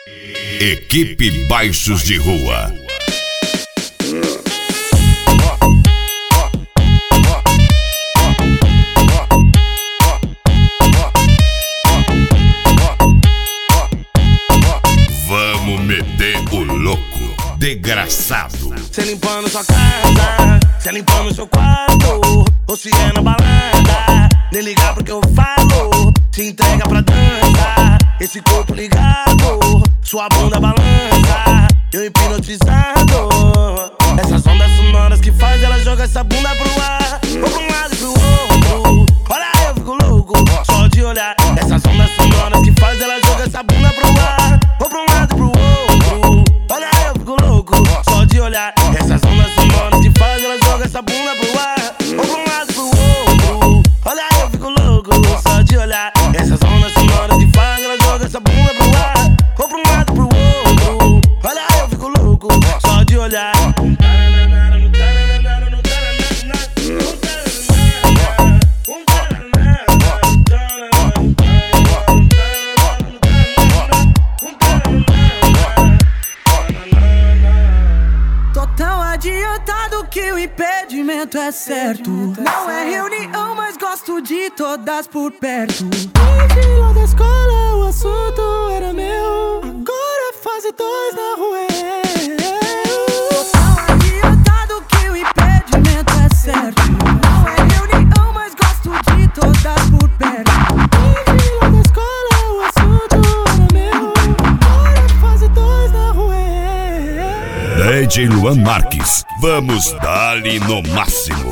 Equipe Baixos de Rua. Vamos meter o louco, desgraçado. Cê limpando sua casa, cê limpando seu quarto, ou se é na balada, nem ligar porque eu falo. Se entrega pra dança, esse corpo ligado, sua bunda balança, eu hipnotizado. Essas ondas sonoras que faz ela jogar essa bunda pro ar, ou pra um lado e pro outro. Olha eu fico louco, só de olhar. Essas ondas sonoras que faz ela jogar essa bunda pro ar, ou pra um lado e pro outro. Olha eu fico louco, só de olhar. Essas ondas sonoras que faz ela joga essa bunda pro ar, ou pra um lado e pro outro. Olha eu fico louco, só de olhar. Essas ondas sonoras que faz ela joga essa bunda pro ar, ou pra um lado e pro outro. Olha eu fico louco, só de olhar. Tô tão adiantado que o impedimento é certo. Não é reunião, mas gosto de todas por perto. Desde lá da escola o assunto era meu, agora é fase 2 na rua. Tô tão adiantado que o impedimento é certo. Não é reunião, mas gosto de todas por perto. Desde lá da escola o assunto era meu, agora é fase 2 na rua. DJ Luan Marques, vamos dar-lhe no máximo.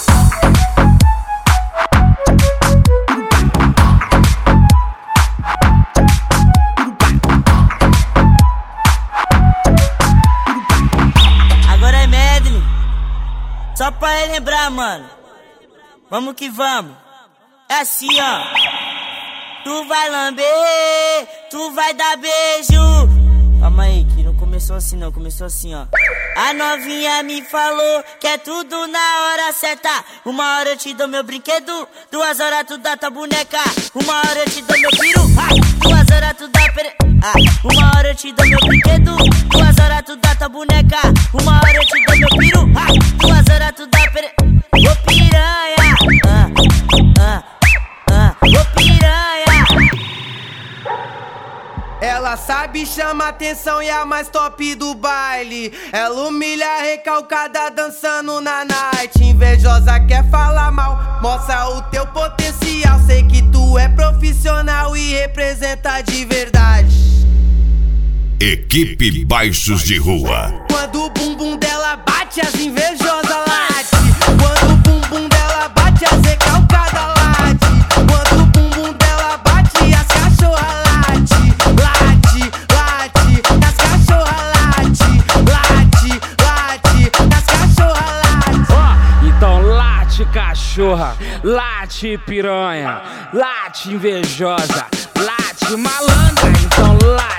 Agora é medley, só pra relembrar, mano. Vamos que vamos. É assim, ó. Tu vai lamber, tu vai dar beijo. Calma aí, que não começou assim não, começou assim, ó. A novinha me falou que é tudo na hora certa. 1 hora eu te dou meu brinquedo, 2 horas tu dá tua boneca. 1 hora eu te dou meu piru, 2 horas tu dá 1 hora eu te dou meu brinquedo, 2 horas tu dá tua boneca. 1 hora eu te dou meu piru, 2 horas tu dá ô piranha, ô piranha. Ela sabe, chama atenção e a mais top do baile. Ela humilha a recalcada dançando na night. Invejosa quer falar mal, mostra o teu potencial. Sei que tu é profissional e representa de verdade. Equipe Baixos de Rua. Quando o bumbum dela bate, as invejosas late. Quando o bumbum dela bate, as recalcadas late. Quando o bumbum dela bate, as cachorras late. Late, late, as cachorras late. Late, late, as cachorras late. Então late cachorra, late piranha, late invejosa, late malandra, então late.